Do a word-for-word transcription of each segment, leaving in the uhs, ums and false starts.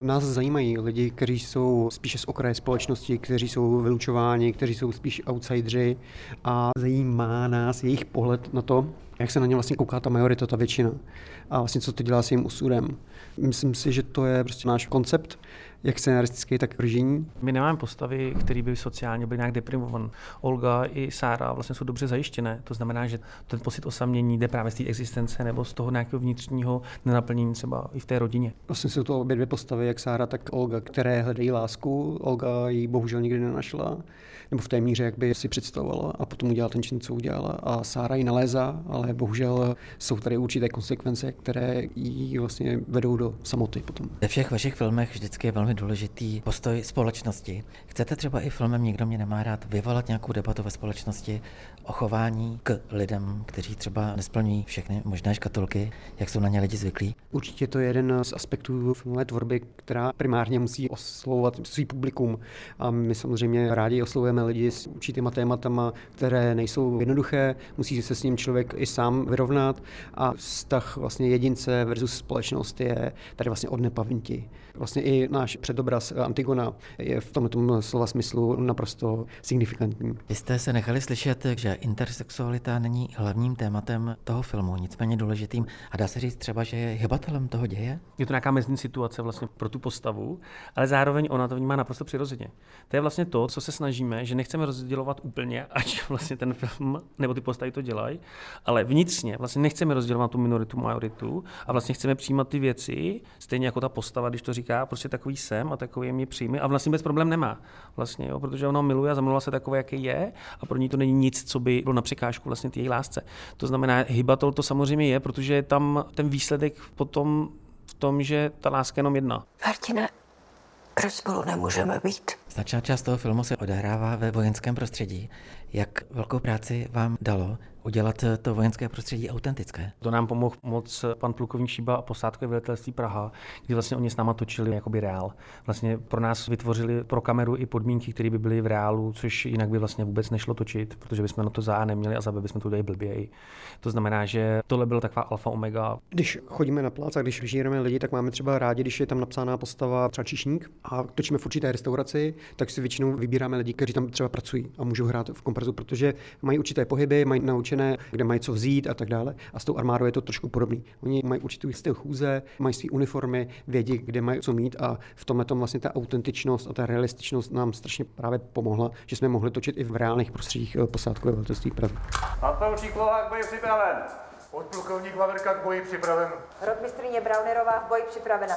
Nás zajímají lidi, kteří jsou spíše z okraje společnosti, kteří jsou vylučováni, kteří jsou spíš outsidři a zajímá nás jejich pohled na to, jak se na ně vlastně kouká ta majorita, ta většina a vlastně co to dělá s jejím osudem. Myslím si, že to je prostě náš koncept, jak scenaristický, tak režijní. My nemáme postavy, které by sociálně byly nějak deprimované. Olga i Sára vlastně jsou dobře zajištěné. To znamená, že ten pocit osamění jde právě z té existence nebo z toho nějakého vnitřního nenaplnění třeba i v té rodině. Vlastně jsou to obě dvě postavy, jak Sára, tak Olga, které hledají lásku. Olga ji bohužel nikdy nenašla, nebo v té míře, jak by si představovala a potom udělala ten čin, co udělala. A Sára ji nalézá, ale bohužel jsou tady určité konsekvence, které ji vlastně vedou do samoty potom. Ve všech vašich filmech vždycky je velmi důležitý postoj společnosti. Chcete třeba i filmem Nikdo mě nemá rád vyvolat nějakou debatu ve společnosti o chování k lidem, kteří třeba nesplňují všechny možné škatulky, jak jsou na ně lidi zvyklí? Určitě to je jeden z aspektů filmové tvorby, která primárně musí oslovovat svý publikum. A my samozřejmě rádi oslovujeme lidi s určitýma tématama, které nejsou jednoduché, musí se s ním člověk i sám vyrovnat a vztah vlastně jedince versus společnost je tady vlastně od nepaměti. Vlastně i náš předobraz Antigona je v tomto slova smyslu naprosto signifikantní. Vy jste se nechali slyšet, že intersexualita není hlavním tématem toho filmu, nicméně důležitým. A dá se říct třeba, že je hybatelem toho děje? Je to nějaká mezní situace vlastně pro tu postavu, ale zároveň ona to vnímá naprosto přirozeně. To je vlastně to, co se snažíme, že nechceme rozdělovat úplně, ať vlastně ten film nebo ty postavy to dělají, ale vnitřně vlastně nechceme rozdělovat tu minoritu, majoritu a vlastně chceme přijímat ty věci, stejně jako ta postava, když to říká, prostě takový jsem a takový mě přijme a vlastně bez problém nemá. Vlastně, jo, protože ona miluje a zamilovala se takové, jaký je a pro ní to není nic, co by bylo na překážku vlastně té její lásce. To znamená, hybatel to samozřejmě je, protože je tam ten výsledek potom v tom, že ta láska je jenom jedna. Martine, proč spolu nemůžeme být? Značná část toho filmu se odehrává ve vojenském prostředí. Jak velkou práci vám dalo udělat to vojenské prostředí autentické? To nám pomohl moc pan plukovník Šíba a posádkové velitelství Praha, kdy vlastně oni s náma točili jakoby reál. Vlastně pro nás vytvořili pro kameru i podmínky, které by byly v reálu, což jinak by vlastně vůbec nešlo točit, protože bychom na to za A neměli a za B bychom to udělali blběji. To znamená, že tohle bylo taková alfa omega. Když chodíme na plác a když žijeme lidi, tak máme třeba rádi, když je tam napsána postava třeba číšník a točíme v určité restauraci, tak si většinou vybíráme lidi, kteří tam třeba pracují a můžou hrát v komparzu, protože mají určité pohyby, mají naučené, kde mají co vzít a tak dále. A s tou armádou je to trošku podobný. Oni mají určitý styl chůze, mají své uniformy, vědí, kde mají co mít a v tomhle tom vlastně ta autentičnost a ta realističnost nám strašně právě pomohla, že jsme mohli točit i v reálných prostředích posádkové velitelství Prahy. Nadporučík Lohák k boji připraven. Podplukovník Vaverka k boji připraven. Rotmistryně Braunerová v boji připravena.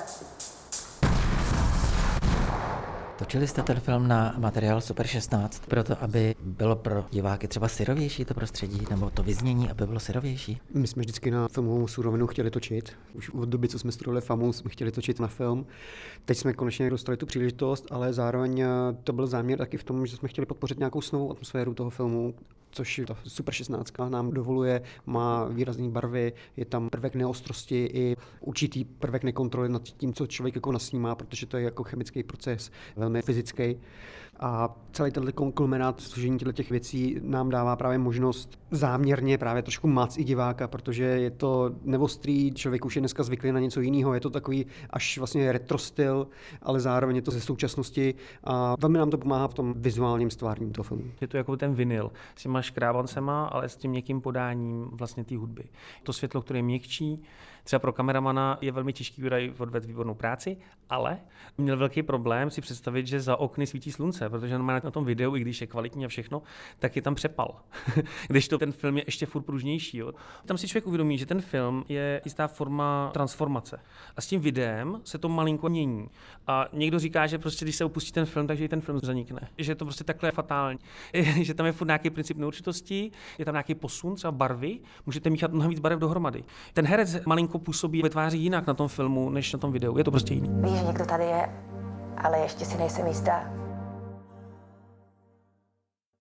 Točili jste ten film na materiál Super šestnáct, proto aby bylo pro diváky třeba syrovější to prostředí, nebo to vyznění, aby bylo syrovější? My jsme vždycky na filmovou surovinu chtěli točit. Už od doby, co jsme studovali FAMU, jsme chtěli točit na film. Teď jsme konečně dostali tu příležitost, ale zároveň to byl záměr taky v tom, že jsme chtěli podpořit nějakou snovou atmosféru toho filmu, což ta Super šestnáct nám dovoluje, má výrazné barvy, je tam prvek neostrosti i určitý prvek nekontroly nad tím, co člověk jako nasnímá, protože to je jako chemický proces, velmi fyzický. A celý tenhle kulminát složení těch věcí nám dává právě možnost záměrně právě trošku máct i diváka, protože je to neostrý, člověk už je dneska zvyklý na něco jiného, je to takový až vlastně retro styl, ale zároveň je to ze současnosti a velmi nám to pomáhá v tom vizuálním stvárním toho filmu. Je to jako ten vinyl s těma škrábancema, ale s tím měkkým podáním vlastně té hudby. To světlo, které je měkčí, třeba pro kameramana je velmi těžký odvést výbornou práci, ale měl velký problém si představit, že za okny svítí slunce, protože normálně na tom videu, i když je kvalitní a všechno, tak je tam přepal. Když to ten film je ještě furt pružnější. Jo. Tam si člověk uvědomí, že ten film je jistá forma transformace. A s tím videem se to malinko mění. A někdo říká, že prostě když se opustí ten film, takže i ten film zanikne. Že je to prostě takhle fatální. Že tam je furt nějaký princip neurčitosti, je tam nějaký posun, třeba barvy, můžete míchat mnohem víc barev dohromady. Ten herec malinko působí, vytváří jinak na tom filmu, než na tom videu. Je to prostě jiný. Víš, že někdo tady je, ale ještě si nejsem jistá.